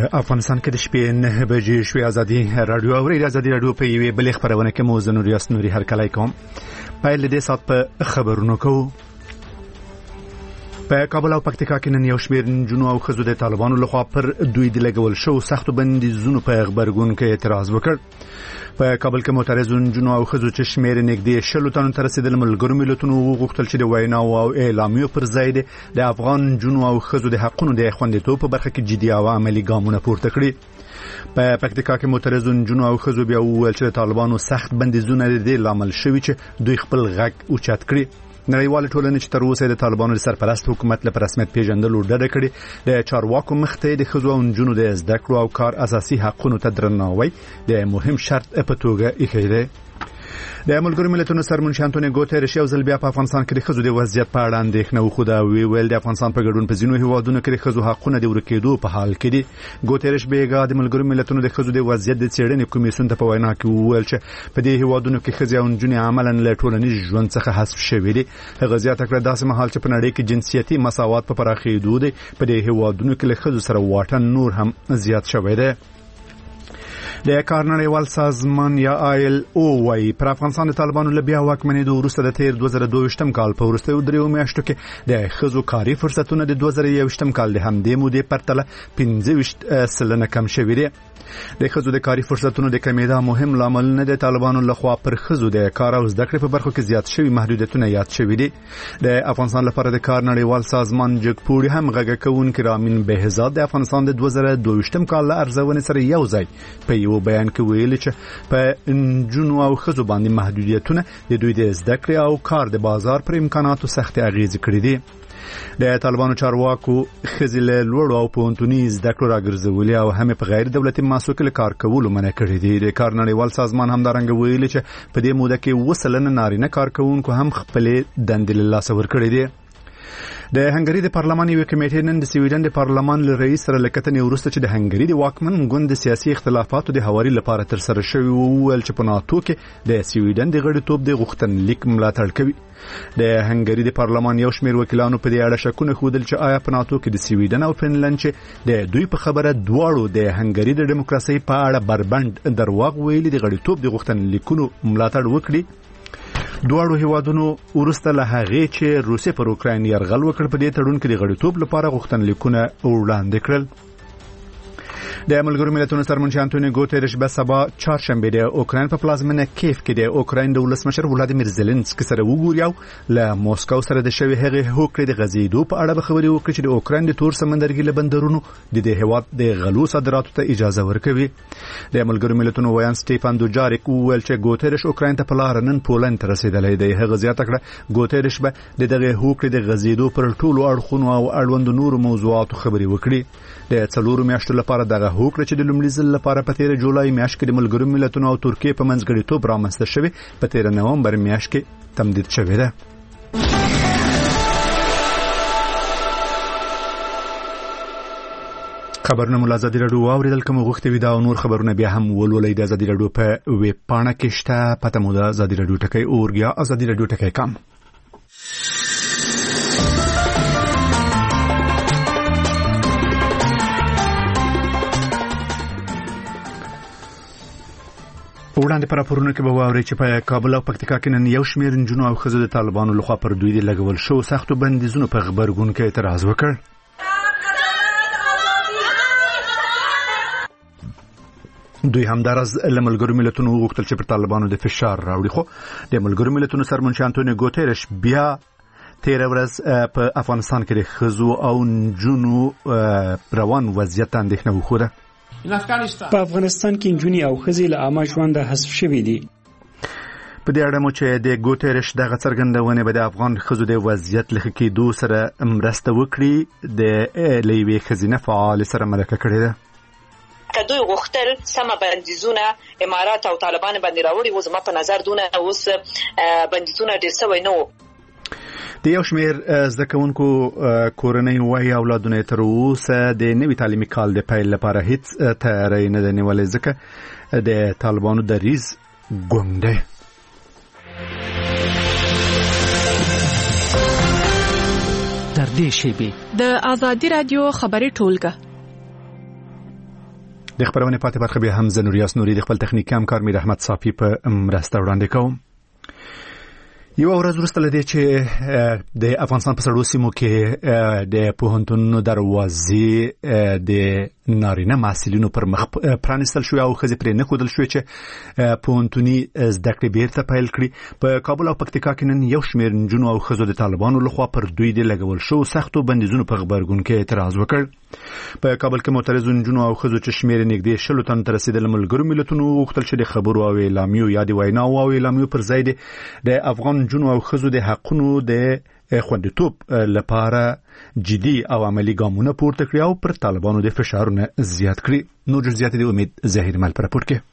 افغانستان کې د شپې 9 بجې شوې ازادي رادیو او ازادي رادیو په یوې بلې خبرونه کې مو زنور یاسنوري هر کله کوم پایل دې سات په خبرونو کوو. په کابل او پکتیکا کې نن یو شمېر نجونو او ښځو د طالبانو لخوا پر دوی د لګول شو سختو بندیزونو په غبرګون کې اعتراض وکړ. په کابل کې معترض نجونو او ښځو چې شمېر نږدې 60 تنو ته رسیدل ملګرو ملتونو وغوښتل چې د ویناو او اعلامیو پر ځای د افغان نجونو او ښځو د حقونو د خوندیتوب په برخه کې جدي او عملي ګامونه پورته کړي. په پکتیکا کې معترض نجونو او ښځو بیا وویل چې د طالبانو سخت بندیزونه د لامل شوي چې دوی خپل غږ اوچت کړي. نړیوال ټولنې چې تر اوسه د طالبانو د سرپرست حکومت لپاره رسمیت پیژندلو ډډه کړې د چارواکو مخته د ښځو او نجونو د زده کړو او کار اساسي حقوقو ته درناوی د مهم شرط په توګه ایښی دی. د ملګرو ملتونو سرمنشي انټونیو ګوتریش یو ځل بیا په افغانستان کې د ښځو د وضعیت په اړه اندېښنه وښوده او ویل د افغانستان په ګډون په ځینو هیوادونو کې د ښځو حقونه د ورکېدو په حال کې دي. ګوتریش بیګا د ملګرو ملتونو د ښځو د وضعیت د څېړنې کمیسیون ته په وینا کې وویل چې په دې هیوادونو کې ښځې او نجونې عملاً له ټولنیز ژوند څخه حذف شوي دي. هغه زیاته کړه داسې مهال چې په نړۍ کې جنسیتي مساوات په پراخېدو دی په دې هیوادونو کې له ښځو سره واټن نور هم زیات شوی دی. د کار نړیوال سازمان یا ILO وايي پر افغانستان د طالبانو له بیا واکمنېدو وروسته د تیر 2022م کال په وروستیو 3 میاشتو کې د ښځو کاري فرصتونه د 2021م کال د همدې مودې پرتله 15% کم شوي دي. د ښځو د کاري فرصتونو د کمیدا مهم لامل نه د طالبانو لخوا پر ښځو د کار او زده کړې په برخو کې زیات شوي محدودیتونه یاد شوي دي. د افغانستان لپاره د کار نړیوال سازمان جګپوړي هم غږ کوونکی رامین بهزاد د افغانستان د 2022م کال ارزونې سره یو ځای په یو بیان کې ویلي چې په نجونو او ښځو باندې محدودیتونه د دوی د زده کړې او کار د بازار پر امکاناتو سخت اغیزې کړې دي. د طالبانو چارواکو ښځې له لوړو او پوهنتوني زده کړو راګرځولې او هم په غیر دولتي مؤسسو کې کار کولو منع کړي دي. د کار نړیوال سازمان همدارنګه ویلي چې په دې موده کې 2% نارینه کارکونکو هم خپلې دندې له لاسه ورکړې دي. د هنګری د پارلمان یو کمیټې نن د سویډن د پارلمان له رئیس سره لکتنې وروسته چې د هنګری د واکمن ګوند د سیاسي اختلافاتو د هواري لپاره تر سره شوی وویل چې په ناتو کې د سویډن د غړیتوب د غوښتنلیک ملاتړ کوي. د هنګری د پارلمان یو شمېر وکیلانو په دې اړه شکونه ښودل چې آیا په ناتو کې د سویډن او فنلند چې د دوی په خبره دواړو د هنګری د دیموکراسي په اړه بربند درواغ ویلي د غړیتوب د غوښتنلیکونو ملاتړ وکړي. دواړو هیوادونو ورسته له هغې چې روسیه پر اوکراین یرغل وکړ په دې تړون کې د غړیتوب لپاره غوښتنلیکونه وړاندې کړل. د ملګرو ملتونو سرمنشي انټونیو ګوتریش به سبا چهارشنبه د اوکراین په پلازمینه کیف کې د اوکراین د ولسمشر ولادیمیر زيلنسکي سره وګوري او له موسکو سره د شوی هغه هوکړې د غزیدو په اړه خبرې وکړي چې د اوکراین د تور سمندرګي له بندرونو د هیواد د غلو صادراتو ته اجازه ورکوي. د ملګرو ملتونو ویان سټيفان دوجاریک وویل چې ګوتریش اوکراین ته په لار نن پولند ته رسیدلی دی. هغه زیاته کړه ګوتریش به دغه هوکړې د غزیدو پر ټولو اړخونو او اړوند نورو موضوعاتو خبرې وکړي. د 4 میاشتو لپاره دغه هوکړه چې د لومړي ځل لپاره په 13 جولای میاشت کې د ملګرو ملتونو او ترکیه په منځګړیتوب رامنځته شوې په 13 نومبر میاشت کې تمدید شوې ده. خبرونه مو ازادي رادیو اوریدل کوم غوښتي وي دا او نور خبرونه بیا هم ولولئ د ازادي رادیو په ویب پاڼه کې شته. پته مو ده ازادي رادیو ټکی اورګیا ازادي رادیو ټکی کام. وړاندې پر راپورونه کې به واورئ چې په کابل او پکتیکا کې نن یو شمېر نجونو او ښځو د طالبانو لخوا پر دوی د لګول شو سختو بندیزونو په غبرګون کې اعتراض وکړ. دوی همدارز له ملګرو ملتونو وغوښتل چې پر طالبانو د فشار راوړي. خو د ملګرو ملتونو سرمنشي انټونیو ګوتریش بیا 13 ورځ په افغانستان کې د ښځو او نجونو روان وضعیت اندېښنه وښوده. په افغانستان کې نجونې او ښځې له عامه ژونده حذف شوي دي. په دې اړه مو چې د ګوتریش دغه څرګندونې به د افغان ښځو د وضعیت له ښه کېدو سره مرسته وکړي د یوې ښځینه فعال سره مرکه کړې ده. که دوی غوښتل سمه بندیزونه امارات او طالبان باندې راوړي و زما په نظر دونه اوس بندیزونه ډېر سوی نه وو. د یو شمېر زده کوونکو کورنۍ وايي اولادونه تر اوسه د نوي تعلیمي کال د پیل لپاره هیڅ تیاری نه دی نیولی ځکه د طالبانو دریځ ګونګ دی. تر دې شیبې د ازادي رادیو خبري ټولګه د خبرونه پاتې برخه به حمزه نوریاس نوري د خپل تخنیکی همکار میر احمد صافی په مرسته وړاندې کوم. یو ورځ وروسته لدې چې د افغانستان په سړو سیمو کې د پوهنتونونو دروازې د نارینه محصلینو پر مخ پرانستل شو او خزي پرې نه کودل شو چې پوهنتوني زده کړې بیرته پیل کړي. په کابل او پکتیکا کې نن یو شمېر نجونو او خزو د طالبانو لخوا پر دوی د لګول شو سختو بندیزونو په خبرګون کې اعتراض وکړ. په کابل کې معترض نجونو او خزو چې شمېر نږدې 60 تن تر رسیدل ملګرو ملتونو غوښتل چې د خبرو او اعلامیو یا د ویناو او اعلامیو پر ځای د افغان نجونو او خزو د حقونو د خوندیتوب لپاره جدي او عملی ګامونه پورته کړی او پر طالبانو د فشارونه زیات کړی. نور جزئیات د امید ظاهر مل پر راپور کې.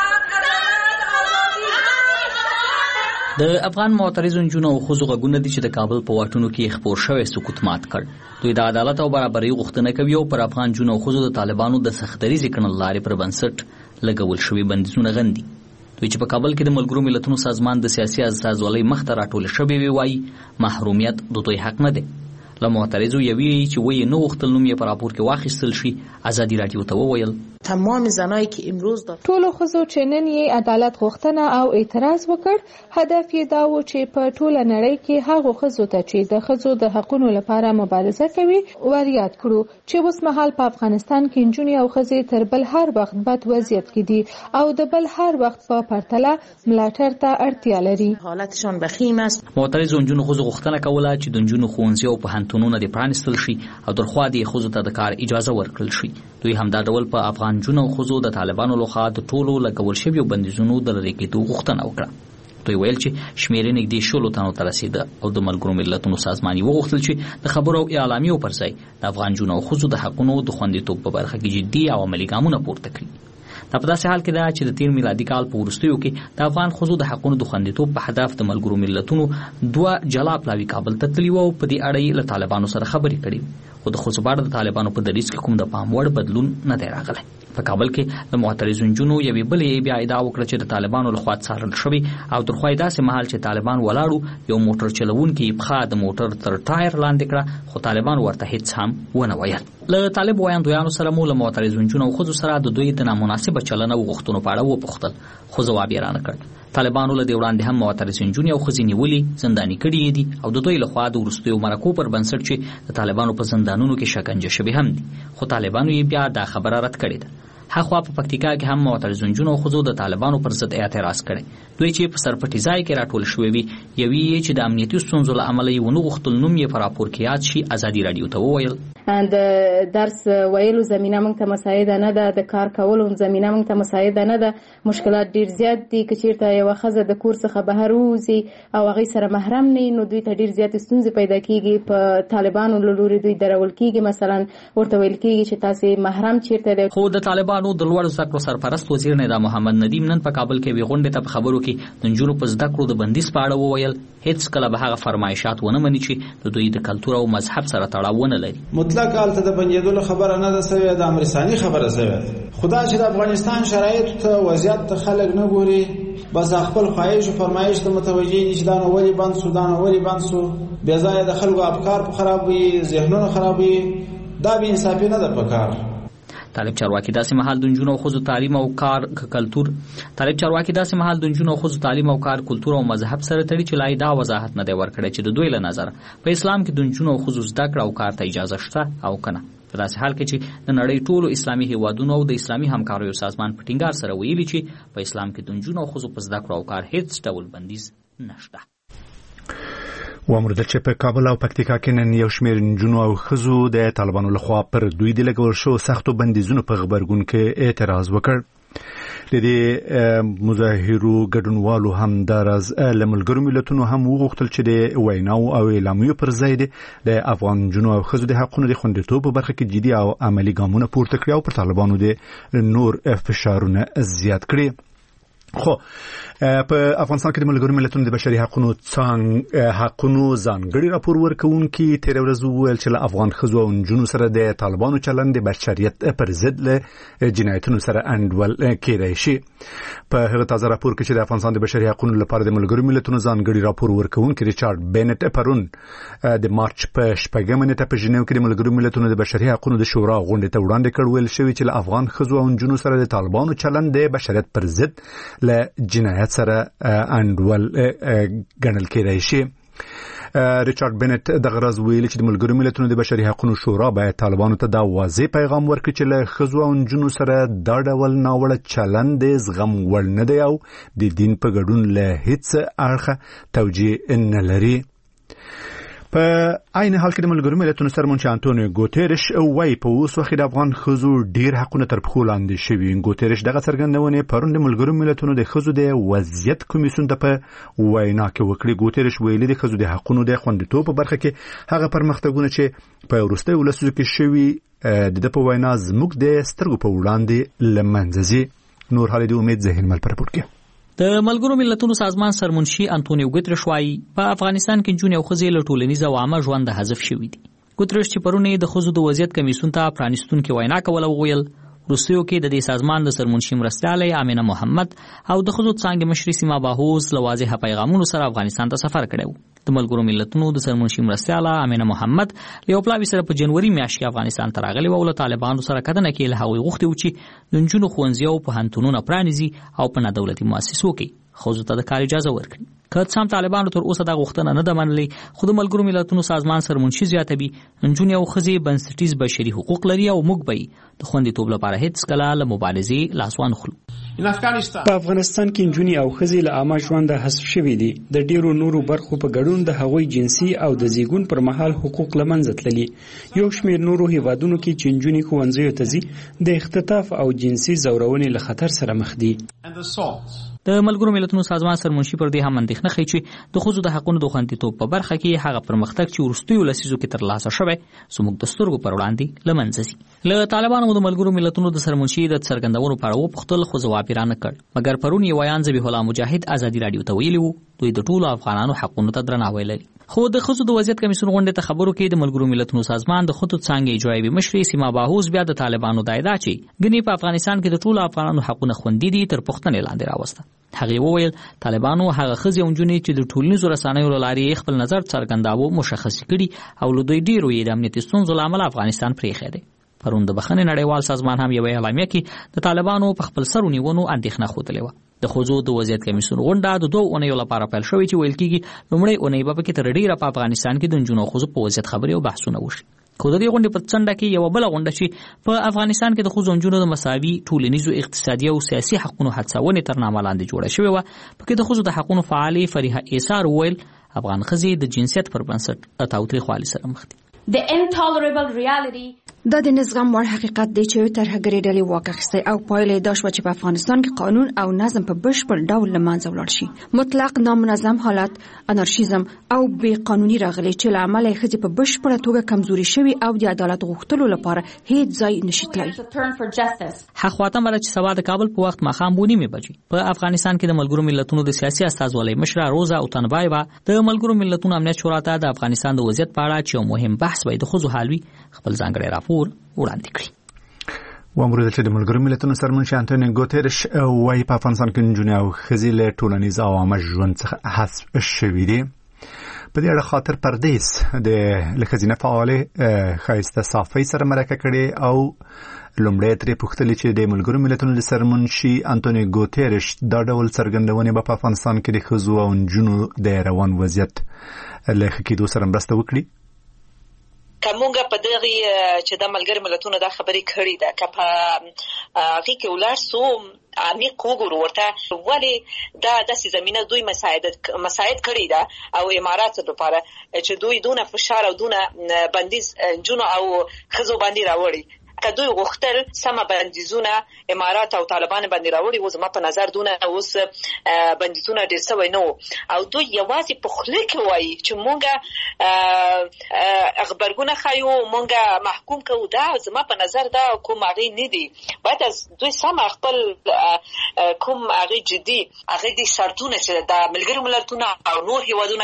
د افغان معترض نجونو او خزو غږونه دي چې د کابل په واټونو کې خبر شوی سکوت مات کړ. دوی د عدالت او برابرۍ غوښتنه کوي او پر افغان نجونو او خزو د طالبانو د سختري ځکړن لارې پر بنسټ لګول شوی بندیزونه غندي. دوی چې په کابل کې د ملګرو ملتونو سازمان د سیاسي استازولۍ مخ ته راټول شوی وی وایي محرومیت د دوی حق نه دی. له معترضو یوي چې وایي نو وختل نوم یې په راپور کې واخیستل شي. ازادي رادیو ته وویل تمام زنایی که امروز ټولو خزو چې نن یې عدالت غوښتنه او اعتراض وکړ هدف یې دا و چې په ټوله نړۍ کې هغو خزو ته چې د خزو د حقونو لپاره مبارزه کوي وریاد کړو چې اوس مهال په افغانستان کې نجونې او خزې تر بل هر وخت بد وضعیت کې دي او د بل هر وخت په پرتله ملاتړ ته اړتیا لري. حالتشان بخیم است. معترض نجونو خزو غوښتنه کوله چې د نجونو ښوونځي او پوهنتونونه د پرانستل شي او درخوا د خزو ته د کار اجازه ورکړل شي. دوی همدا ډول په افغان نجونو او خزو د طالبانو لخوا د ټولو لګول شویو بندیزونو د لرې کېدو غوښتنه وکړه. دوی ویل چې شمېر نږدې 60 تنو ته رسیده او د ملګرو ملتونو سازمان وغوښتل چې د خبرو او اعلامیو پر ځای د افغان نجونو او خزو د حقونو د خوندیتوب په برخه کې جدي او عملي ګامونه پورته کړي. دا په داسې حال کې ده چې د 13 میلادي کال په وروستیو کې د افغان خزو د حقونو د خوندیتوب په هدف د ملګرو ملتونو 2 جلا پلاوي کابل ته تللی وو. په دې اړه له طالبانو سره خبرې کړې خو د خزو باندې د طالبانو په دریځ کې کوم د پام وړ بدلون نه دی راغلی. په کابل کې د معترض نجونو یوې بلې بیا ادعا وکړه چې د طالبانو لخوا څارل شوی او تر خو داسې مهال چې طالبان ولاړو یو موټر چلوونکی په د موټر تر ټایر لاندې کړه خو طالبان ورته هیڅ هم ونه ویل. له طالب وایندویانو سره مو له معترض نجونو او خزو سره د دوی د نامناسبه چلنه او غوښتنو په اړه وپوښتل خو ځواب یې رانه کړ. طالبانو له دې وړاندې هم معترض نجونې او خزې نیولې زنداني کړي دي او د دوی لخوا د وروستیو مرکو پر بنسټ چې د طالبانو په زندانونو کې شکنجه شوي هم دي خو طالبانو یې بیا دا خبره رد کړې ده. هغه په پکتیکا کې هم معترض نجونو او خزو د طالبانو پر ضد اعتراض کړي. دوی چې په سرپټی ځای کې راټول شوی وي یوي چې د امنیتي ستونزو له امله یې ونه غوښتل نوم یې په راپور کې یاد شي. ازادي رادیو ته وویل د درس ویلو زمينه موږ ته مساعده نه ده، د کار کولو زمينه موږ ته مساعده نه ده. مشکلات ډیر زیات دي. کچیرته یو خزه د کور څخه بهر وځي او هغه سره محرم نه نو دوی ته ډیر زیات ستونزې پیدا کیږي. په طالبانو له لوري دوی درول کیږي. مثلا ورته ویل کیږي چې تاسو محرم چیرته ده. خو د طالبانو د لوړ زده کړو سرپرست وزیر ندا محمد ندیم نن په کابل کې ویغونډه ته خبرو کې د نجونو په زده کړو د بندیز په اړه وویل هیڅ کله به هغه فرمایشات ونه مني چې د دوی د کلتور او مذهب سره تړاو نه لري. مطلق حالت د بنجیدلو خبره نه ده سوی، د امرسانی خبره سوی. خدا چې د افغانستان شرایط ته وضعیت ته خلک نه ګوري، بس خپل خواهش او فرمایش ته متوجي نشي. دا نو ولی بند سو، دا نو ولی بند سو، بیا ځای د خلکو افکار خرابوي، ذهنونه خرابوي. دا به انصافي نه ده پکار. طالب چارواکي داسې مهال د نجونو او ښځو تعلیم او کار کلتور طالب چارواکي داسې مهال د نجونو او ښځو تعلیم او کار کلتور او مذهب سره تړي چې لای دا وضاحت نه دی ورکړی چې د دوی له نظر په اسلام کې د نجونو او ښځو زده کړه او کار ته اجازه شته او کنه. په داسې حال کې چې د نړۍ ټولو اسلامي هیوادونو او د اسلامي همکاریو سازمان په ټینګار سره ویلي چې په اسلام کې د نجونو او ښځو په زده کړه او کار هیڅ ډول بندیز نشته. وامرده چې په کابل او پکتیکا کې نن یو شمېر نجونو او ښځو د طالبانو لخوا پر دوی د لګول شو سختو بندیزونو په خبرګون کې اعتراض وکړ. د دې مظاهرو ګډونوالو هم دراز له ملګرو ملتونو هم وغوښتل چې د ویناو او اعلامیو پر ځای د افغان نجونو او ښځو د حقونو د خوندیتوب په برخه کې جدي او عملي ګامونه پورته کړي او پر طالبانو د نور فشارونه زیات کړي. خو په افغانستان کې د ملګرو ملتونو د بشري حقوقو ځانګړي راپور ورکوونکي تیر ورځ وویل چې له افغان ښځو او نجونو سره د طالبانو چلند د بشریت پر ضد له جنایتونو سره انډول کېدای شي. په هغه تازه راپور کې چې د افغانستان د بشري حقوقو لپاره د ملګرو ملتونو ځانګړي راپور ورکوونکي ریچارډ بینټ پرون د مارچ په 8 نیټه په ژنیو کې د ملګرو ملتونو د بشري حقوقو د شورا غونډې ته وړاندې کړ، ویل شوی چې له افغان ښځو او نجونو سره د طالبانو چلند د بشریت پر ضد له جنایت سره انډول ګڼل کېدای شي. ریچارډ بینټ د غرض ویلي چې د ملګرو ملتونو د بشري حقوقو شورا باید طالبانو ته دا واضح پیغام ورکړي چې له ښځو او نجونو سره دا ډول ناوړه چلند د زغم وړ نه دی او د دین په ګډون له هیڅ اړخه توجیه نه لري. په عین حال کې د ملګرو ملتونو سرمنشي انټونیو ګوتيرش وايي په اوس وخت د افغان ښځو ډیر حقونه تر پښو لاندې شوي. ګوتيرش دغه څرګندونه پرون د ملګرو ملتونو د ښځو د وضعیت کمیسیون ته په وینا کې وکړه. ګوتيرش ویلي د ښځو د حقونو د خوندیتوب په برخه کې هغه پرمختګونه چې په وروستیو ولسو کې شوي د په وینا زموږ د سترګو په وړاندې لمنځه ځي. نور حال د امید ذهن مل پر پورت کې د ملګرو ملتونو سازمان سرمنشي انټونیو ګوترش وايي په افغانستان کې جون او خزې له ټولنیز او عامه ژوند حذف شوي دي. ګوترش چې پرونه د خزو د وضعیت کمیسیون ته پرانیستونکو وینا کوله وویل روسیو کې د دې سازمان د سرمنشي مرستیاله امینه محمد او د خزو څنګه مشري سیما باهوز لوازه پیغامونو سره افغانستان ته سفر کړو. د ملګرو ملتونو د سرمنشي مرستیاله امینه محمد یو پلاوی سره په جنوري میاشت کې افغانستان ته راغلی او له طالبانو سره کډنه کې له هغوی غوښتي و چې د نجونو ښوونځي او پوهنتونونه پرانیزي او په دولتي مؤسسو کې خزو ته د کار اجازه ورکړي. که څام طالبانو تر اوسه دا غوښتنه نه ده منلې، خو د ملګرو ملتونو سازمان سرمنشي زیاتوي نجونې او ښځې بنسټیز بشري حقوق لري او موږ به د خوندیتوب لپاره هیڅ کله له مبارزې لاس وانه خلو. په افغانستان کې نجونې او ښځې له عامه ژوند حذف شوي دي. د ډیرو نورو برخو په ګډون د هغوی جنسي او د زیږون پر مهال حقوق له منځه تللي. یو شمېر نورو هیوادونو کې چې نجونې ښوونځیو ته ځي د اختطاف او جنسي ځورونې له خطر سره مخ دي. د ملګرو ملتونو سازمان سرمنشي پر دې هم اندېښنه ښیي چې د ښځو د حقونو د خوندیتوب په برخه کې هغه پرمختګ چې وروستیو لسیزو کې ترلاسه شوی زموږ د سترګو پر وړاندې له منځه ځي. له طالبانو د ملګرو ملتونو د سرمنشي د څرګندونو په اړه وپوښتل خو ځواب یې رانه کړ، مګر پرون یې ویان ذبیح الله مجاهد ازادي راډیو ته ویلي وو دوی د ټولو افغانانو حقونو ته درناوی لري. خو د ښځو د وضعیت کمیسیون غونډې ته خبرو کې د ملګرو ملتونو سازمان د خطو څنګه اجرایي مشري سیما باهوز بیا د طالبانو د ادعا چې ګنې په افغانستان کې د ټولو افغانانو حقونه خوندي دي تر پوښتنې لاندې راوسته. هغه وویل طالبانو هغه ښځې او نجونې چې د ټولنیزو رسنیو له لارې خپل نظر څرګنداوه مشخص کړي او له دوی ډیرو یې د امنیتي ستونزو له امله افغانستان پرېښی دی. پرون د بخښنې نړیوال سازمان هم یوه اعلامیه کې د طالبانو په خپل سر ونیونو اندېښنه ښودلې وه. د ښځو د وضعیت کمیسیون غونډه د 2 اونیو لپاره پیل شوې چې ویل کېږي لومړۍ اونۍ به پکې تر ډیره په افغانستان کې د نجونو او ښځو په وضعیت خبرې او بحثونه وشي. خو د دې غونډې په څنډه کې یو بل غونډه چې په افغانستان کې د ښځو او نجونو د مساوي ټولنیزو اقتصادي او سیاسي حقوقو هڅونې تر نامه لاندې جوړه شوې وه. پکې د ښځو د حقوقو فعالې فریحه ایثار وویل افغان ښځې د جنسیت پر بنسټ تاوتریخوالي سره مخ دي. دا د نظام وړ حقیقت دی چې ترهګري ډلې واک اخیستی او پایله دا شوه چې په افغانستان کې قانون او نظم په بشپړ ډول له منځه ولاړ شي. مطلق نامنظم حالت، انارشیزم او بې قانوني راغلی چې له امله یې ښځې په بشپړه توګه کمزوري شوي او د عدالت غوښتلو لپاره هیڅ ځای نشي تللی. حخواته مله چې سبا د کابل په وخت ماښام 2:30 بجې په افغانستان کې د ملګرو ملتونو د سیاسي استازولۍ مشره روزا اوتنبایوا د ملګرو ملتونو امنیت شورا ته د افغانستان د وضعیت په اړه چې یو مهم بحث وي د ښځو حالوي خپل ځانګړی راپور وړاندې کړی. وامر چې د ملګرو ملتونو سرمنشي انټونیو ګوتيرش وايي په افغانستان کې نجونې او ښځې له ټولنیز او عامه ژوند څخه حذف شوي دي. په دې اړه خاطر پردیس د ښځینه فعالې ښایسته صافۍ سره مرکه کړې او لومړی ترې پوښتلې چې د ملګرو ملتونو د سرمنشي انټونیو ګوتيرش دا ډول څرګندونې به په افغانستان کې د ښځو او نجونو د روان وضعیت له ښه کېدو سره مرسته وکړي. کومه په دغه چې د ملګرو ملتونو دا خبرې کړې ده که په هغه کې ولر سو عمیق وګورو ورته ولی دا د زمينه دوی مساعد کړی ده او امارات لپاره چې دوی دونه فشار او دونه بندیز جنو او خزو باندې راوړي. کدوې غوښتل سم بندیزونه امارات او طالبان باندې راوړي و زما په نظر دونه اوس بندیزونه ډیر سوي نه او دوی یوازې په خله کې وایي چې مونږه خبرګونه خایو مونږه محکوم کوو دا زما په نظر دا کوم هغه نه دي باید از دوی سم خپل کوم هغه جدي هغه دي شرطونه چې د ملګرو ملتونو او نور هیوادونو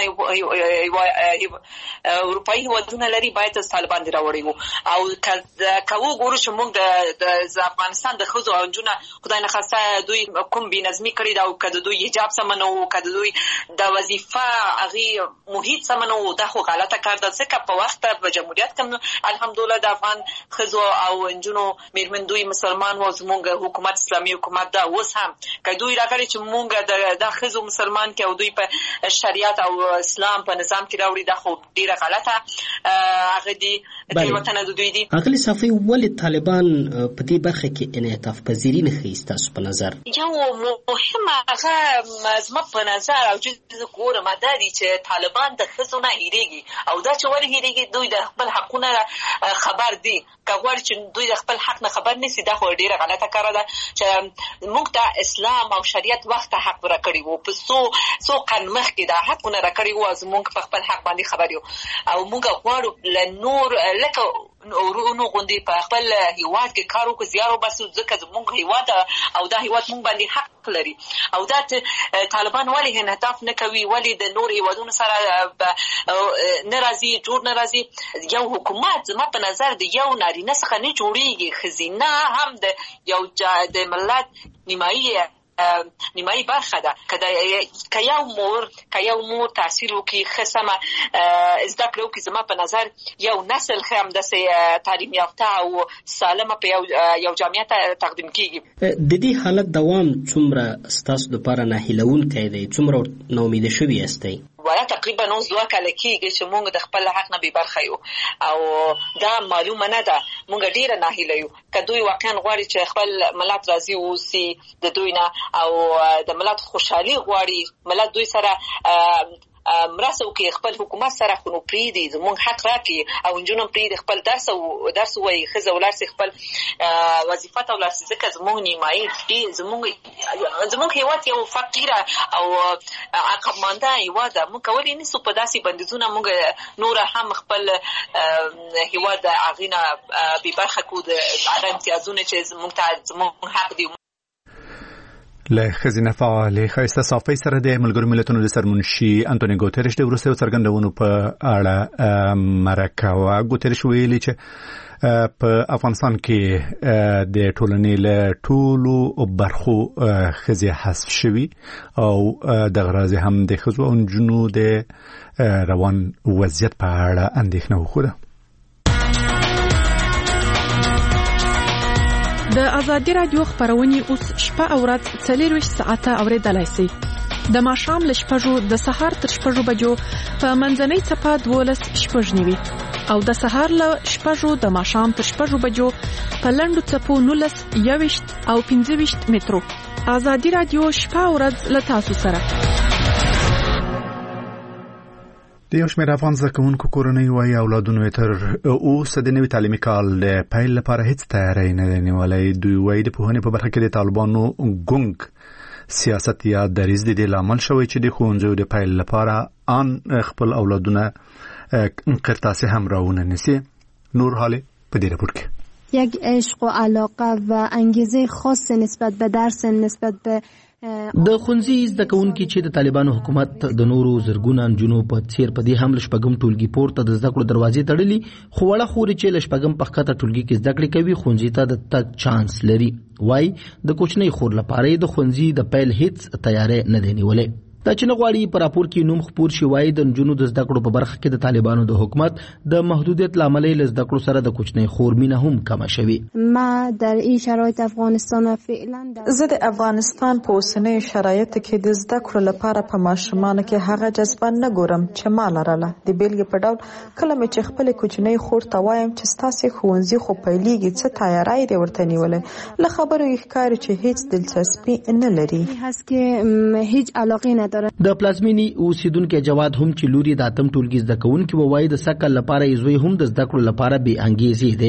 اروپאי هیوادونو لري باید از طالبان راوړي او کوو ګورو چې مونږ د افغانستان د خزو او جنونو خدای نه خاصه دوی کوم بي نظمی کړی دا او کده دوی حجاب سمنو کده دوی د وظیفه هغه محیط سمنو دا خو غلطه کار ده ځکه په وخت په جمهوریت کې الحمدلله د افغان خزو او جنونو میرمن دوی مسلمان و زمونږ حکومت اسلامي حکومت دا اوس هم که دوی راغلي چې مونږ د خزو مسلمان کې او دوی په شریعت او اسلام په نظام کې راوړي دا خو ډیره غلطه هغه دي وطن د دوی دي اغلی صافي ولې طالبان په دې برخه کې انعطاف پذیری نه ښیي تاسو په نظر یو مهمه هغه زما په نظر او چې ګورم دا دي چې طالبان د خزو نه هیریږي او دا چې ولې هیریږي دوی د خپل حقونه خبر دي کغوړ چې دوی د خپل حق نه خبر نشي دا خو ډیره غلطه کار ده چې موږ ته اسلام او شریعت وخت حق ورکړي وو په سو قن مخ کې دا حقونه راکړي وو زموږ په خپل حق باندې خبر یو او موږ غواړو لنور لکه ورونو غوندي په خپل هیواد کې کار وکړو زیارو بس ځکه زموږ هیواد او دا هیواد موږ باندې حق لري او دا طالبان ولې انعطاف نه کوي ولې د نور هیوادونو سره ناراضي جوړ ناراضي یو حکومت زما په نظر د یو نارینه څخه نه جوړیږي خزینه هم د یو د ملت نیمایي برخه ده که یو مور تاثیر وکړي خصمه زده کړو کې زما په نظر یو نسل هم د تعلیم یافته او سالمه په یو جامعه تقدیم کیږي د دې حالت دوام څومره ستاسو لپاره ناهیلونکی دی څومره ناامیده شوي یاستئ ولا تقریبا اوس 2 کال کېږي چې موږ د خپل حق نه بې برخه یو او دا معلومه نه ده موږ ډیره ناهیله یو که دوی واقعا غواړي چې خپل ملت راضي اوسي د دوی نه او د ملت خوشحالي غواړي ملت دوی سره مرسته وکړي خپل حکومت سره خو نو پریدي زموږ حق راکړي او نجونم پریدي خپل درس وایي ښځه ولرسي خپل وظیفه ته ولرسي ځکه زموږ نیمایي زموږ هیواد یو فقیره او عقبمانده هیواد ده موږ کولی نشو په داسې بندیزونه موږ نور هم خپل هیواد هغې نه بې برخه کړو د امتیازونه چې زموږ حق دی له خزینه فعال خایسته صافی سره د ملګرو ملتونو د سرمنشي انټونی ګوتریش د وروستیو څرګندونو په اړه مرکه وا ګوتریش ویلي چې په افغانستان کې د ټولنې له ټولو برخو خزي حذف شوي او د غراض هم د خزو او جنو د روان وضعیت په اړه اندېښنه وکړه د ازادي رادیو خبرونه اوس شپه او ورځ 24 ساعته اوریدلای شئ د ماښام ل شپږو د سهار تر شپږو بجو په منځنۍ صفه 12:09 او د سهار ل شپږو د ماښام تر شپږو بجو په لنډو صفو 19:21 او 15 مترو ازادي رادیو شپه او ورځ ل تاسو سره د یو شمېر افغان زده کوونکو کورنۍ وايي اولادونو تر اوسه د نوي تعلیمي کال د پیل لپاره هیڅ تیاری نه دی نیولی دوی وايي د پوهنې په برخه کې د طالبانو ګونګ سیاست یا دریځ د دې لامل شوی چې د ښوونځیو د پیل لپاره ان خپل اولادونه انقرطاسي هم راونه نسی نور حاله په دې راپور کې یک عشق و علاقه و انگیزه خاص نسبت به درس نسبت به د خونځي زده کوونکي چې د طالبانو حکومت د نورو زرګونو جنو په څیر په دې هم لشپګم ټولګي پورته د زده کړو دروازې تړلي خو وړه خوري چې لشپګم په خاطر ټولګي کې زده کړې کوي خونځي ته د تک چانس لري وای د کوچنۍ خور لپاره د خونځي د پیل هیڅ تیاری نه دی نیولې دا چې نغواړي په راپور کې نوم خپور شي وای د جنونو د زده کړو په برخه کې د طالبانو د حکومت د محدودیت لامل له زده کړو سره د کوچنۍ خور مینه هم کم شوي ما در این شرایط افغانستان فعلا زه د افغانستان په اوسنۍ شرایط کې د زده کړو لپاره په ماشومانو کې هغه جذبه نه ګورم چې ما لرله د بیلګې په ډول کله مې چې خپل کوچنۍ خور ته وایم چې ستاسو ښوونځي خو پیلېږي څه تیاری دی ورته نیولې له خبرو یې ښکاري چې هیڅ دلچسپي نه لري هست که هیڅ علاقه نه د پلازمینی اوسیدونکو جواد هم چې لوري د اتم ټولګي زده کوونکي وایي د سکل لپاره یې زوی هم د زده کړو لپاره به انګیزې دي د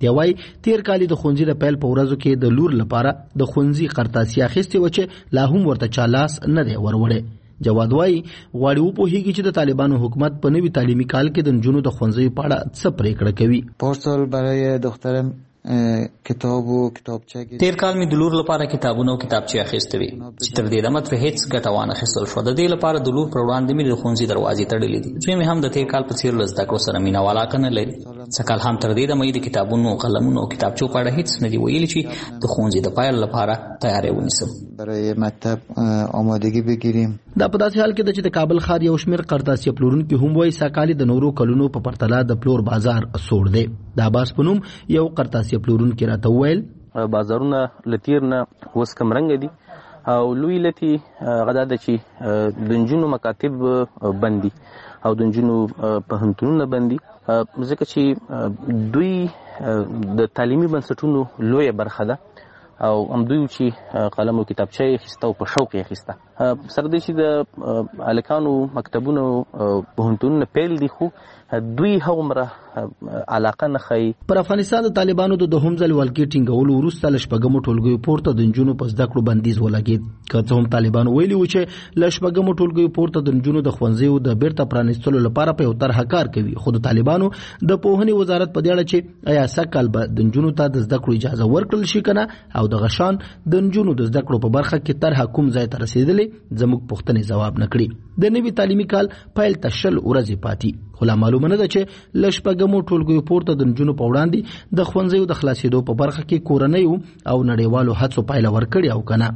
دی وايي تیر کال د خونځي د پیل په ورځو کې د لور لپاره د خونځي قرطاسي اخیستې و چې لا هم ورته چالاس نه دی وروړې. جواد وايي غواړي وپوهیږي چې د طالبانو حکومت په نوي تعلیمي کال کې د نجونو د ښوونځیو په اړه څه پریکړه کوي. پارسال برای دخترم کتاب و کتابچه تیر کال می د لور لپاره کتابونه او کتابچې اخیستې وې چې تر دې دمه ترې هیڅ ګټه وانه اخیستل شوه. د دې لپاره د لور پر وړاندې مې د ښوونځي دروازې تړلې دي. زوی مې هم د تیر کال په څېر له زده کړو سره مینه علاقه نه لري. سږ کال هم تر دې دمه د کتابونو قلمونو او کتابچو په اړه هیڅ نه دي ویلي چې د ښوونځي د پیل لپاره تیاری ونیسم. برای مکتب آمادگی بگیریم. دا په داسې حال کې د چې د کابل ښار یو شمېر قرطاسي پلورونکي هم وایي سږکال د نورو کلونو په پرتله د پلور بازار سوړ دی. د عباس په نوم یو قرطاسي پلورونکي راته وویل بازارونه له تیر نه اوس کم رنګه دي او لوی لتي غدا د چې د نجونو مکاتب بندي او د نجونو پوهنتونونه بندي ځکه چې دوی د تعلیمي بنسټونو لویه برخه ده او همدوی چې قلم او کتابچه یې اخیسته او په شوق یې اخیسته. سره دی چې د هلکانو مکتبونو پوهنتونونه پیل دي خو دوی هغومره علاقه نه ښیي. پر افغانستان د طالبانو د دوهم ځل ولکې ټینګولو وروسته له شپږمو ټولګیو پورته د نجونو په زده کړو بندیز ولګېد. که څه هم طالبانو ویلي و چې له شپږمو ټولګیو پورته د نجونو د ښوونځیو د بیرته پرانیستلو لپاره په یو طرحه کار کوي، خو د طالبانو د پوهنې وزارت په دې اړه چې آیا سږ کال به د نجونو ته د زده کړو اجازه ورکړل شي که نه او د غشان د نجونو د زده کړو په برخه کې طرحه کوم ځای ته رسېدلې زموږ پوښتنې ځواب نه کړي. د نوي تعلیمي کال پیل ته 20 ورځې پاتې، خو لا معلومه نه ده چې له شپږمو ټولګیو پورته د نجونو په وړاندې د ښوونځیو د خلاصېدو په برخه کې کورنیو او نړیوالو هڅو پایله ورکړې او که نه.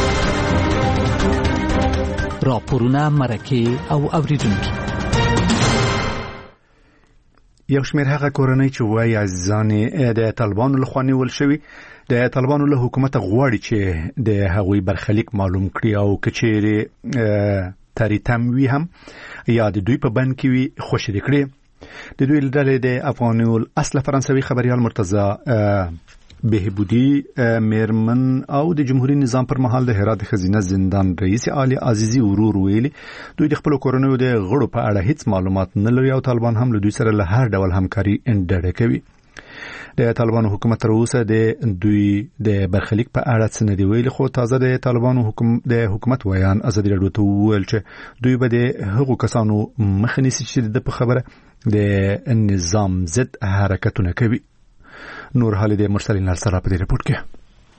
راپورونه، مرکې او اوریدونکي. یو شمېر هغه کورنۍ چې وایي عزیزان د طالبانو لخوا نیول شوي د طالبانو له حکومت غواړي چې د هغوی برخلیک معلوم کړي او که چیرې تاریتم وي هم یا د دوی په بند کې وي خوشي دې کړي. د دوی له ډلې د افغاني الاصل فرانسوي خبريال مرتضی بهبودی میرمن او د جمهوریت نظام پر مهال د هرات خزینه زندان رئیس علي عزیزي ورور ویلي دوی د خپل کورنیو د غړو په اړه هیڅ معلومات نه لري او طالبان هم له دوی سره له هر ډول همکاري انډړه کوي. د طالبانو حکومت تر اوسه د دوی د برخلیک په اړه څه نه دی ویلي، خو تازه د طالبانو حکومت ویان ازادي راډیو ته وویل چې دوی به د هغو کسانو مخه نیسي چې د په خبره د نظام ضد حرکتونه کوي. نور حالی د مرسل نرسره په دې رپورت کې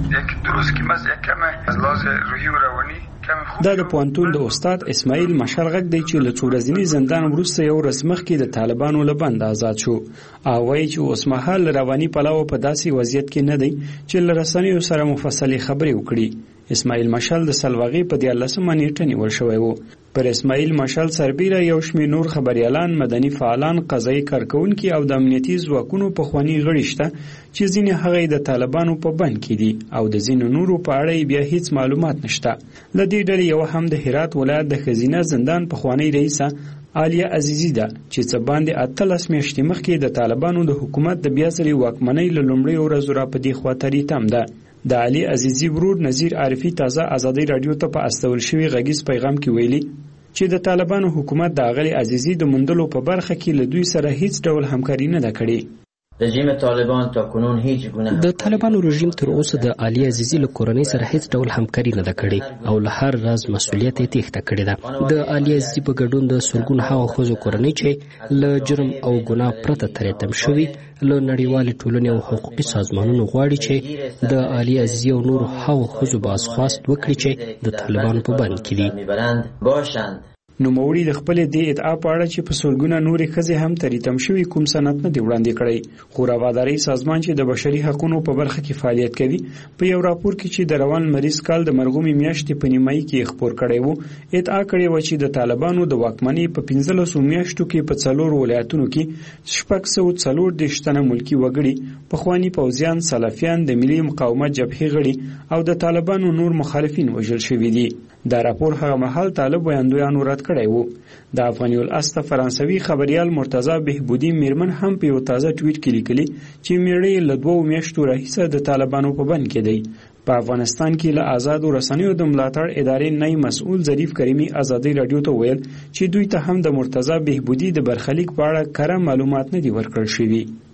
دا د پوهنتون د استاد اسماعیل مشال غږ دی چې له څو ورځني زندان وروسته یو ورځ مخکې د طالبانو له بند آزاد شو. او وایي چې اوس مهال رواني پلاو په داسې وضعیت کې نه دی چې له رسنیو سره مفصلې خبرې وکړي. اسماعیل مشال د سلواغې په 14 نیټه نیول شوی و. پر اسماعیل مشال سربیره یو شمېر نور خبريالان، مدني فعالان، قضایي کارکونکي او د امنیتي ځواکونو په خواني غړي شته چې ځینې هغه د طالبانو په بند کې دي او د ځینو نورو په اړه بیا هیڅ معلومات نشته. ل دې ډلې یو هم د هرات ولایت د خزینه زندان په خواني رئیسه عالیه عزیزی ده چې څه باندې 18 میاشتې مخکې د طالبانو د حکومت د بیا ځلې واکمنۍ له لومړۍ ورځې را په دې خوا تریتم ده. د علي عزیزی ورور نذیر عارفی تازه ازادي رادیو ته په استول شوی غږیز پیغام کې ویلي چې د طالبانو حکومت د علي عزیزی د مندلو په برخه کې له دوی سره هیڅ ډول همکاري نه ده کړې. رژیم طالبان تا کنون هیچ گونه د طالبانو رژیم تر اوسه د علي عزیزی له کورنۍ سره هیڅ ډول همکاري نه ده کړې او له هر راز مسؤلیت یې تېښته کړې ده. د علي عزیزی په ګډون د سلګونو هغو ښځو کورنۍ چې له جرم او ګناه پرته تریتم شوي له نړیوالې ټولنې او حقوقي سازمانونو غواړي چې د علي عزیزی او نورو هغو ښځو بازخواست وکړي چې د طالبانو په بند کې دي. نوموړي د خپل د ادعا په اړه چې په سلګونه نورې ښځې هم تریتم شوي کوم سند نه دی وړاندې کړی، خو رواداري سازمان چې د بشري حقوقو په برخه کې فعالیت کوي په یو راپور کې چې د روان مریض کال د مرغومي میاشتې په نیمایي کې خبر کړی وو ادعا کړې و چې د طالبانو د واکمنۍ په 15 میاشتو کې په 4 ولایتونو کې 640 تنه ملکی وګړي، پخوانی پوځیان، سلفیان، د ملي مقاومت جبهې غړي او د طالبانو نور مخالفین وژل شوي دي. دا راپور هغه مهال طالب ویاندویانو رد کړی وو. د افغاني الاصل فرانسوي خبريال مرتضی بهبودی میرمن هم په یو تازه ټویټ کې لیکلي چې میړې له 2 میاشتو راهیسه د طالبانو په بند کې دی. په افغانستان کې له آزادو رسنیو د ملاتړ ادارې نئی مسؤل ظریف کریمی ازادي رادیو ته ویل چې دوی ته هم د مرتضی بهبودی د برخلیک په اړه کره معلومات نه دي ورکړل شوي.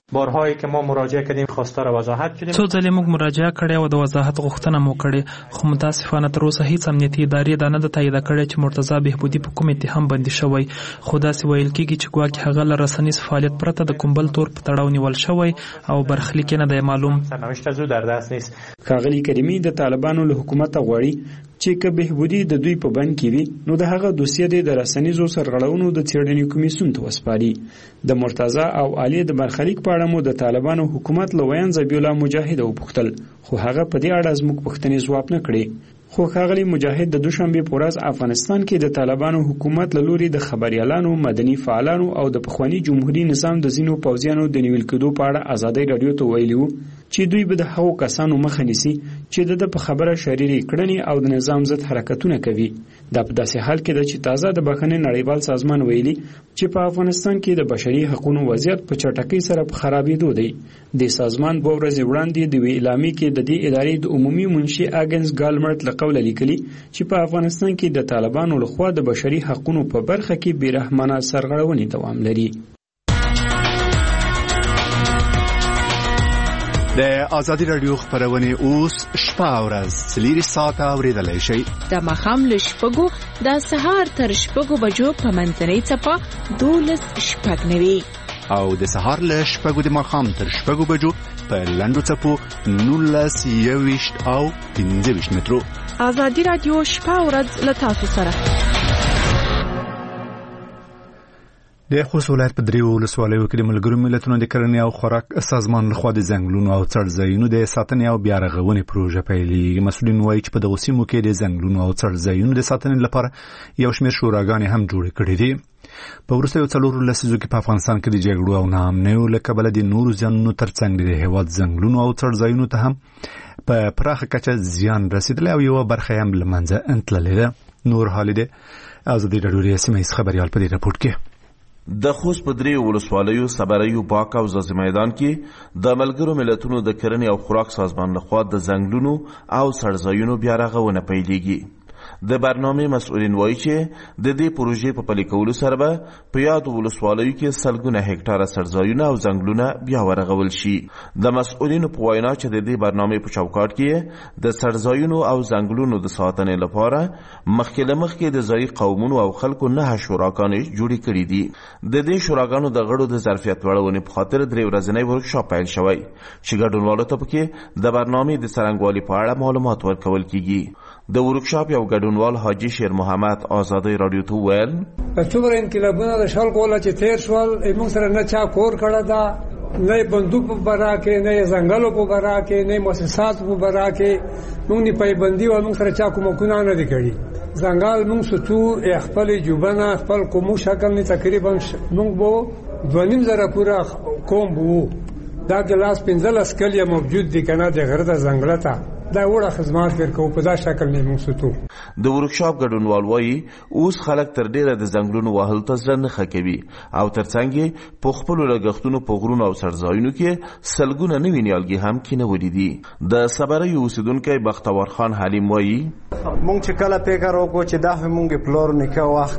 بارهایی که ما مراجعه کردیم خواستار وضاحت شدیم. څو ځلې موږ مراجعه کړې او د وضاحت غوښتنه مو کړې، خو متاسفانه تر اوسه هیڅ امنیتي ادارې دا نه ده تایید کړې چې مرتضی بهبودي په کوم اتهام باندې شوی، خو داسې ویل کېږي چې ګواکې هغه له رسنیز فعالیت پرته د کوم بل تور په تړاو نیول شوی او برخلیک نه دی معلوم. سرنوشت زو در دست نیست. ښاغلي کریمي د طالبانو له حکومت غواړي چې که بهبودي د دوی په بند کې وي نو د هغه دوسیه د رسنیزو سرغړونو د څېړنې کمیسیون ته وسپاري. د مرتضی او علي د برخلیک په اړه مو د طالبانو حکومت له ویان ذبیح الله مجاهد وپوښتل، خو هغه په دې اړه زموږ پوښتنې ځواب نه کړې. خو ښاغلي مجاهد د دوشنبه په ورځ افغانستان کې د طالبانو حکومت له لوري د خبريالانو، مدني فعالانو او د پخوانی جمهوریت نظام د ځینو پوځیانو د نیول کېدو په اړه ازادي رادیو ته ویلي وو چې دوی به د هغو کسانو مخه نیسي چې د په خبره شریري کړنې او د نظام ضد حرکتونه کوي. دا په داسې حال کې ده چې تازه د بخښنې نړیوال سازمان ویلي چې په افغانستان کې د بشري حقوقو وضعیت په چټکۍ سره په خرابېدو دی. د سازمان 2 ورځې وړاندې د اعلامیې کې د دې ادارې د عمومي منشي اګنس ګالمرت له قوله لیکلي چې په افغانستان کې د طالبانو لخوا د بشري حقوقو په برخه کې بیرحمانه سرغړونې دوام لري. د ازادي رادیو خبرونه اوس شپه او ورځ 4 ساعته اوریدلای شئ. د ماښام له 6 د سهار تر 6 بجو په منځنۍ څپه 12:09 او د سهار له 6 د ماښام تر 6 بجو په لنډو څپو 19:20 او 15 مترو. ازادي رادیو شپه او ورځ له تاسو سره. د خوست ولایت په دریو ولسوالیو کې د ملګرو ملتونو د کرنې او خوراک سازمان لخوا د ځنګلونو او څړځایونو د ساتنې او بیا رغونې پروژه پیلېږي. مسؤلین وایي چې په دغو سیمو کې د ځنګلونو او څړځایونو د ساتنې لپاره یو شمېر شوراګانې هم جوړې کړې دي. په وروستیو 4 لسیزو کې په افغانستان کې د جګړو او ناامنیو له کبله د نورو زیانونو ترڅنګ د هېواد ځنګلونو او څړځایونو ته هم په پراخه کچه زیان رسیدلی او یوه برخه هم له منځه تللې ده. نور حالې د ازادي راډیو د سیمه ییز خبریال په دې راپورټ کې. د خوست په دریو ولسوالیو صبریو باک او زازی میدان کې د ملګرو ملتونو د کرنې او خوراک سازمان لخوا د ځنګلونو او څړځایونو بیا رغونه پیلېږي. د برنامې مسؤلین وایي چې د دې پروژې په پلي کولو سره به په یادو ولسوالیو کې سلګونه هکټاره څړځایونه او ځنګلونه بیا ورغول شي. د مسؤلینو په وینا چې د دې برنامې په چوکاټ کې د څړځایونو او ځنګلونو د ساتنې لپاره مخکې د ځایي قومونو او خلکو 9 شوراګانې جوړې کړې دي. د دې شوراګانو د غړو د ظرفیت لوړونې په خاطر 3 ورځنی ورکشاپ پیل شوی چې ګډونوالو ته پکې د برنامې د څرنګوالي په اړه معلومات ورکول کیږي. د ورکشاپ یو ګډونوال حاجی شیر محمد ازادي رادیو ته ویل څومره انقلابونه د شال کوله چې تیر شول موږ سره نه چا کور کړه دا نه بندوق په برا کې نه ځنګلو په برا کې نه مؤسسات په برا کې موږ نه پایبندي و موږ سره چا کوم کو نه دي کړی. ځنګل موږ ستو خپل جوبنه خپل کوم شکل نه تقریبا موږ بو 2.5 پورا کوم بو دا ګلاس 15 کلیه موجود دي کنه د غره د ځنګلته دا وړه خدمات ورکو په دا شکل نه موږ ستو. د ورکشاپ ګډونوال وایي اوس خلک تر ډیره د ځنګلونو وهل ته ځل نه کوي او ترڅنګ په خپل لګښتونو په غرونو او څړځایونو کې سلګونه نوي نیالګي هم کینولې دي. د صبریو اوسیدونکي بختور خان حلیم وایي مونږ چې کله فکر وکړو چې دا مونږ پلور نکه وخت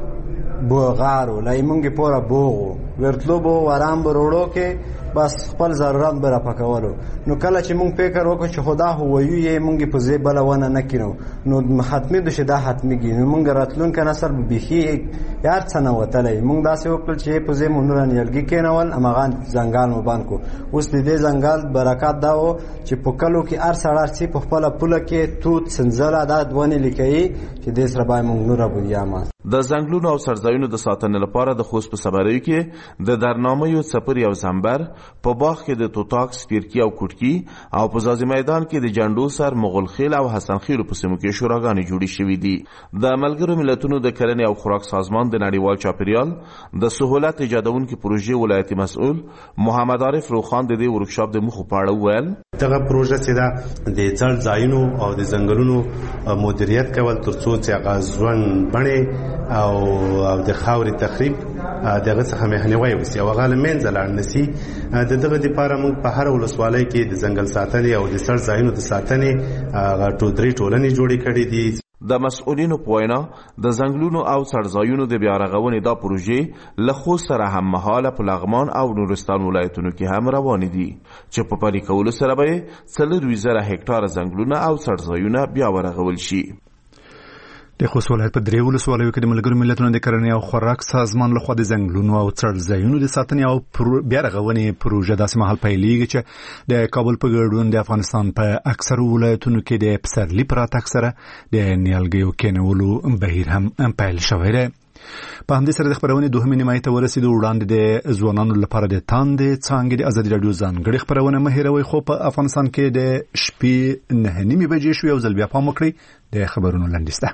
بوغارو لای مونږ پورا بوغو ورتلو بو ورام بروړو کې بس خپل ضرورت بره پکولو. نو کله چې مونږ فکر وکړو چې خدا هوایو یې مونږ په ځای بل ونه نکینو نو حتمی د شدا حتمی ګینو مونږ راتلون کنه سر بيخي یار څنګه وتلې مونږ داسې وکړل چې په ځای مونږ رانیلګي کینول امغان ځنګال مو باندې اوس دې ځنګال برکات داو چې په کلو کې ار سړار سي په خپل پوله کې توت سنزله دا دونه لیکي چې دې سره به مونږ نور ابودیامه. د ځنګلونو او څړځایونو د ساتنې لپاره د خوست په صبریو کې د درنامې څپری او زنبر په باغ کې د توتاک سپیرکی او کوټکی او په زازی میدان کې د جندو سر مغول خیل او حسن خیل په سیمو کې شوراګانې جوړې شوې دي. د ملګرو ملتونو د کرنې او خوراک سازمان د نړیوال چاپیریال د سهولت ایجادونکو پروژې ولایتي مسؤل محمد عارف روخان د دې ورکشاپ د مخ په اړه ویل دغه پروژه چې دا د څړځایونو او د ځنګلونو مدیریت کول ترڅو چې غاځون بڼه او د خاورې تخریب دغه څخه مخنیوي وسی او غاله منځلار نسی دغه لپاره موږ په هر ولسوالۍ کې د ځنګل ساتنې او د څړځایونو د ساتنې ټولنې جوړې کړې دي. د مسؤلینو په وینا د ځنګلونو او څړځایونو د بیا رغونې دا پروژې له خوست سره هم مهاله په لغمان او نورستان ولایتونو کې هم روانې دي چې په پلي کولو سره به 40,000 هکټاره ځنګلونه او څړځایونه بیا ورغول شي. د خوست ولایت په درې ولسوالیو کې د ملګرو ملتونو د کرنې او خوراک سازمان لخوا د ځنګلونو او څړځایونو د ساتنې او بیا رغونې پروژه داسې مهال پیلېږي چې د کابل په ګډون د افغانستان په اکثرو ولایتونو کې د پسرلي په راتګ سره د نیالګیو کینولو بهیر هم پیل شوی دی. په همدې سره د خبرونې دوهمې نیمایي ته ورسېدو. وړاندې د ځوانانو لپاره د تاندې څانګې د ازادي راډیو ځانګړې خبرونه مه هېروئ. خو په افغانستان کې د شپې 9:30 بجې شوې او ځل بیا پام وکړئ د خبرونو لنډیز ده.